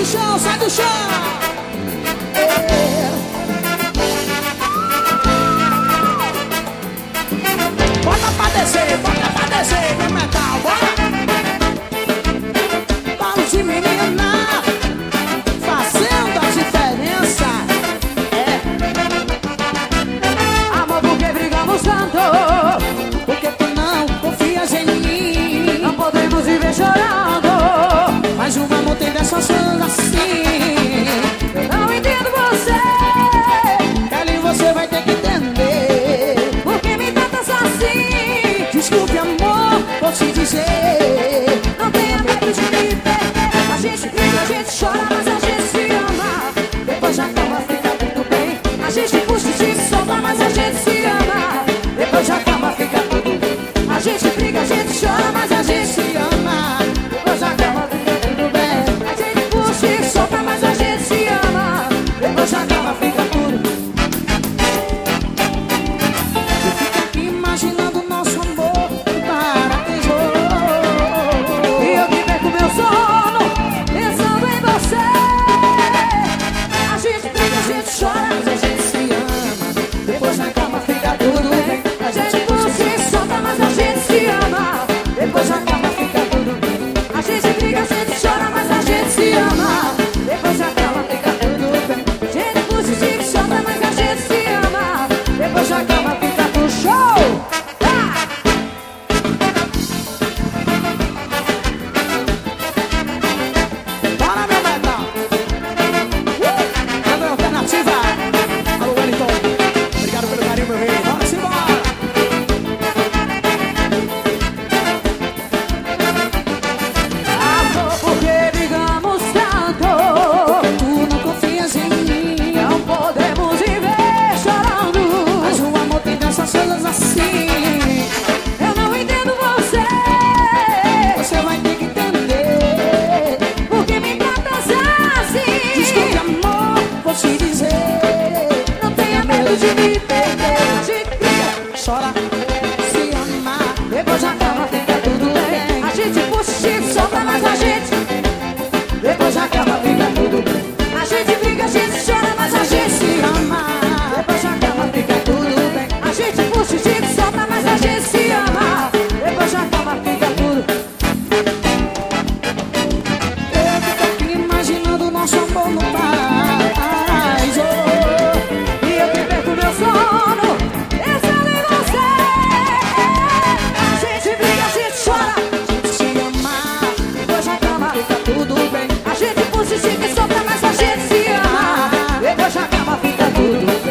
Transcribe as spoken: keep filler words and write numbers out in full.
do chão, sai do chão. É. Bota pra descer, bota pra descer no metal, bora. Vamos de menina, fazendo a diferença. É. Amor, por que brigamos tanto? Porque tu não confias em mim. Não podemos viver chorando, mas o amor tem dessas coisas assim. Eu não entendo você, Kelly, você vai ter que entender. Por que me tratas assim? Desculpe, amor, vou te dizer. Não tenha medo de me perder. A gente briga, a gente chora, mas a gente se ama. Depois já calma, fica tudo bem. A gente puxa e se solta, mas a gente se ama. Depois já calma, fica tudo bem. A gente briga, a gente chora, mas a gente se ama. Depois já calma, fica tudo bem. A gente puxa e solta, mas a gente se ama. Depois já calma, fica tudo bem. Eu fico aqui imaginando o nosso amor paraíso. E eu que perco meu sono pensando em você. A gente briga, a gente chora, mas a gente se ama. Depois na cama fica tudo bem. A gente puxa e solta, mas a gente se ama. Depois na cama fica tudo bem. A gente briga, a gente chora, mas a gente se ama. Depois na cama fica tudo bem. A gente puxa e solta, mas a gente se ama. Depois na cama fica tudo show. Ah! Bora, meu metal! Uh! Cadê a alternativa? Alô, Wellington. Obrigado pelo carinho, meu rei. Bora, simbora! Amor, por que brigamos tanto? Porque tu não confias em mim. Não podemos viver chorando, mas o amor tem dessas coisas assim. Eu não entendo você, você vai ter que entender. Por que me tratas assim? Desculpe, amor, vou te dizer. Não tenha medo de me perder. A gente briga, chora, se ama. Depois já calma, fica tudo bem. A gente puxa e solta, mas a gente depois já calma, fica tudo bem. A gente briga, a gente chora, mas a gente se ama. Depois já calma, fica tudo bem. A gente puxa e solta, mas a gente se ama. Depois já calma, fica tudo bem. Eu fico aqui imaginando o nosso amor no paraíso. E eu que perco meu sono pensando em você. A gente briga, a gente chora, a gente se ama. Depois já calma, fica tudo bem. A gente puxa e solta, mas a gente se ama. Depois já calma, fica tudo bem.